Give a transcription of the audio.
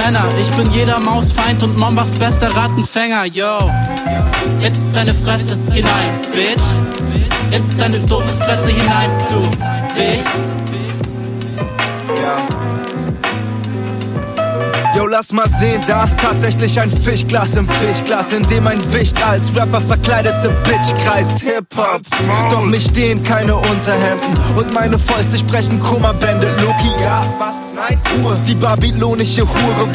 Penner. Ich bin jeder Mausfeind und Mombas bester Rattenfänger, yo. In deine Fresse hinein, Bitch. In deine doofe Fresse hinein, du Wicht. Ja. Yo, lass mal sehen, da ist tatsächlich ein Fischglas im Fischglas, in dem ein Wicht als Rapper verkleidete Bitch kreist. Hip-Hop, doch mich stehen keine Unterhemden und meine Fäuste sprechen Kummerbände. Loki, ja, was? Nein, Ruhe. Die babylonische Hure